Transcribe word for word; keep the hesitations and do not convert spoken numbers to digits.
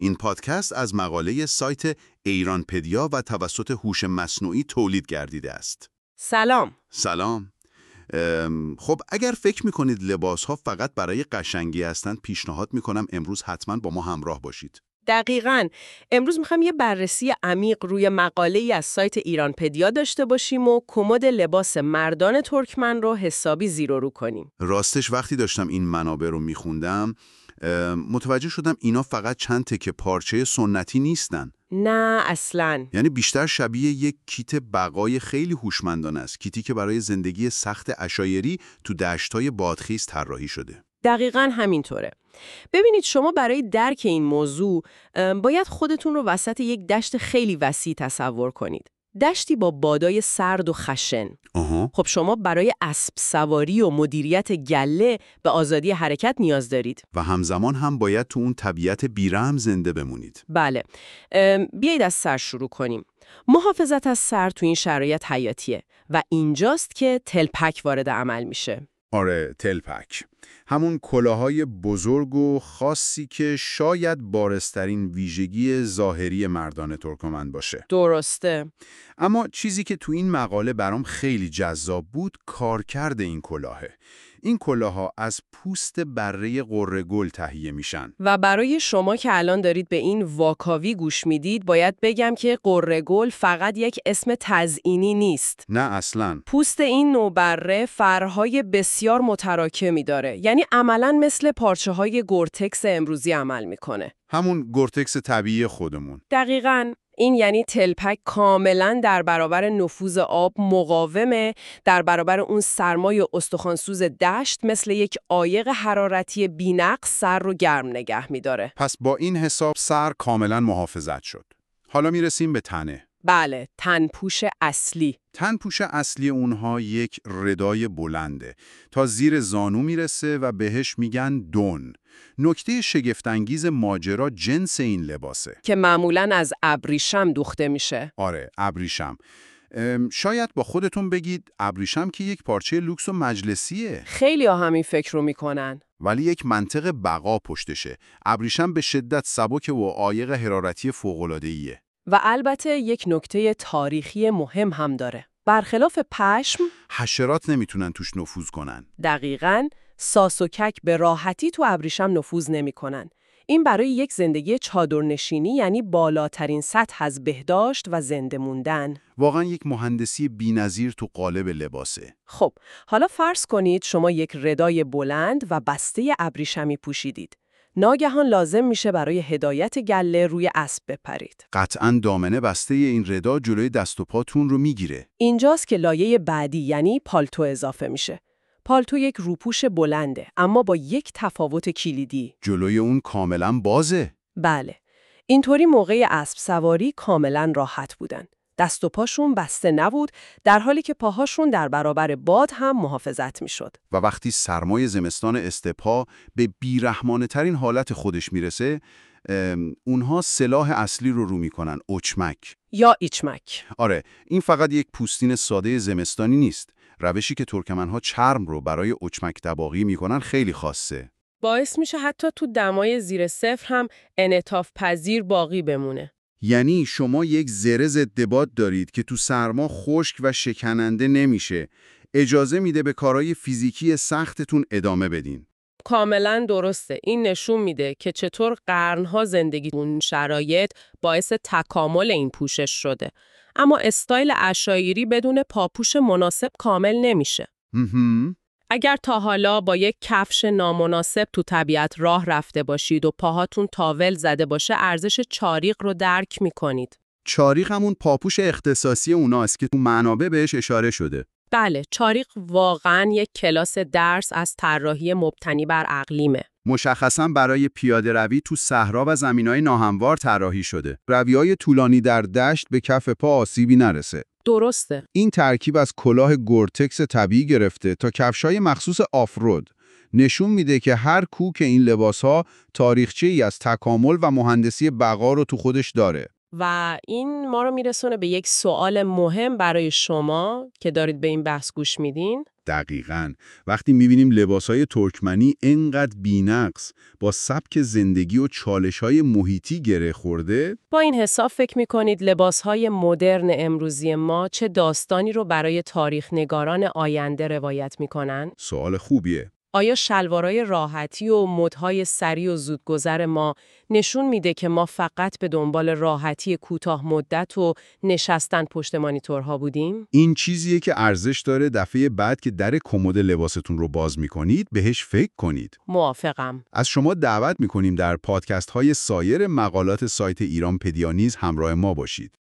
این پادکست از مقاله سایت ایرانپدیا و توسط هوش مصنوعی تولید گردیده است. سلام. سلام. خب اگر فکر میکنید لباسها فقط برای قشنگی هستند، پیشنهاد میکنم امروز حتما با ما همراه باشید. دقیقاً. امروز میخوایم یه بررسی عمیق روی مقاله‌ای از سایت ایرانپدیا داشته باشیم و کمد لباس مردان ترکمن رو حسابی زیر و رو کنیم. راستش وقتی داشتم این منابع رو میخوندم متوجه شدم اینا فقط چند تکه پارچه سنتی نیستن. نه اصلاً. یعنی بیشتر شبیه یک کیت بقای خیلی هوشمندانه است، کیتی که برای زندگی سخت عشایری تو دشت‌های بادخیز طراحی شده. دقیقاً همینطوره. ببینید شما برای درک این موضوع باید خودتون رو وسط یک دشت خیلی وسیع تصور کنید. دشتی با بادای سرد و خشن. آها. خب شما برای اسب سواری و مدیریت گله به آزادی حرکت نیاز دارید. و همزمان هم باید تو اون طبیعت بیرحم زنده بمونید. بله. بیایید از سر شروع کنیم. محافظت از سر تو این شرایط حیاتیه و اینجاست که تلپک وارد عمل میشه. آره، تلپک. همون کلاهای بزرگ و خاصی که شاید بارزترین ویژگی ظاهری مردان ترکمن باشه. درسته. اما چیزی که تو این مقاله برام خیلی جذاب بود، کارکرد این کلاهه. این کلاها از پوست بره قره گل تهیه میشن. و برای شما که الان دارید به این واکاوی گوش میدید، باید بگم که قره گل فقط یک اسم تزئینی نیست. نه اصلاً. پوست این نوع بره فرهای بسیار متراکمی داره. یعنی عملاً مثل پارچه‌های گورتکس امروزی عمل میکنه. همون گورتکس طبیعی خودمون. دقیقاً. این یعنی تلپک کاملاً در برابر نفوذ آب مقاومه، در برابر اون سرمای استخوانسوز دشت مثل یک عایق حرارتی بی‌نقص سر رو گرم نگه می‌داره. پس با این حساب سر کاملاً محافظت شد. حالا میرسیم به تنه. بله، تنپوش اصلی. تنپوش اصلی اونها یک ردای بلنده تا زیر زانو میرسه و بهش میگن دون. نکته شگفت‌انگیز ماجرا جنس این لباسه که معمولاً از ابریشم دوخته میشه. آره، ابریشم. شاید با خودتون بگید ابریشم که یک پارچه لوکس و مجلسیه. خیلی ها همین فکر رو میکنن. ولی یک منطق بقا پشتشه. ابریشم به شدت سبک و عایق حرارتی فوق‌العاده‌ایه. و البته یک نکته تاریخی مهم هم داره. برخلاف پشم، حشرات نمیتونن توش نفوذ کنن. دقیقاً. ساس و کک به راحتی تو ابریشم نفوذ نمیکنن. این برای یک زندگی چادرنشینی یعنی بالاترین سطح از بهداشت و زنده موندن. واقعا یک مهندسی بی‌نظیر تو قالب لباسه. خب، حالا فرض کنید شما یک ردای بلند و بسته ابریشمی پوشیدید. ناگهان لازم میشه برای هدایت گله روی اسب بپرید. قطعاً دامنه بسته این ردا جلوی دست و پاتون رو میگیره. اینجاست که لایه بعدی یعنی پالتو اضافه میشه. پالتو یک روپوش بلنده اما با یک تفاوت کلیدی. جلوی اون کاملاً بازه. بله. اینطوری موقع اسب سواری کاملاً راحت بودن. دست و پاشون بسته نبود، در حالی که پاهاشون در برابر باد هم محافظت میشد. و وقتی سرمای زمستان استپا به بیرحمانه ترین حالت خودش میرسه، اونها سلاح اصلی رو رو میکنن، اچمک یا ایچمک. آره، این فقط یک پوستین ساده زمستانی نیست. روشی که ترکمنها چرم رو برای اچمک دباغی میکنن خیلی خاصه. باعث میشه حتی تو دمای زیر صفر هم انعطاف پذیر باقی بمونه. یعنی شما یک زره ضد باد دارید که تو سرما خشک و شکننده نمیشه. اجازه میده به کارهای فیزیکی سختتون ادامه بدین. کاملا درسته. این نشون میده که چطور قرنها زندگی اون شرایط باعث تکامل این پوشش شده. اما استایل عشایری بدون پاپوش مناسب کامل نمیشه. مهم. اگر تا حالا با یک کفش نامناسب تو طبیعت راه رفته باشید و پاهاتون تاول زده باشه، ارزش چاریق رو درک میکنید. چاریق همون پاپوش اختصاصی اوناست که تو منابع بهش اشاره شده. بله، چاریق واقعاً یک کلاس درس از طراحی مبتنی بر اقلیمه. مشخصاً برای پیاده روی تو صحرا و زمینای ناهموار طراحی شده. رویای طولانی در دشت به کف پا آسیبی نرسه. درسته. این ترکیب از کلاه گورتکس طبیعی گرفته تا کفشای مخصوص آفرود نشون میده که هر کوک این لباس‌ها تاریخچه‌ای از تکامل و مهندسی بقا رو تو خودش داره. و این ما رو میرسونه به یک سوال مهم برای شما که دارید به این بحث گوش میدین. دقیقاً. وقتی می‌بینیم لباس‌های ترکمنی اینقدر بی‌نقص با سبک زندگی و چالش‌های محیطی گره خورده، با این حساب فکر می‌کنید لباس‌های مدرن امروزی ما چه داستانی رو برای تاریخ‌نگاران آینده روایت می‌کنن؟ سوال خوبیه. آیا شلوارای راحتی و مدهای سریع و زودگذر ما نشون میده که ما فقط به دنبال راحتی کوتاه مدت و نشستن پشت مانیتورها بودیم؟ این چیزیه که ارزش داره دفعه بعد که در کمد لباستون رو باز می‌کنید بهش فکر کنید. موافقم. از شما دعوت می‌کنیم در پادکست‌های سایر مقالات سایت ایران پدیا نیز همراه ما باشید.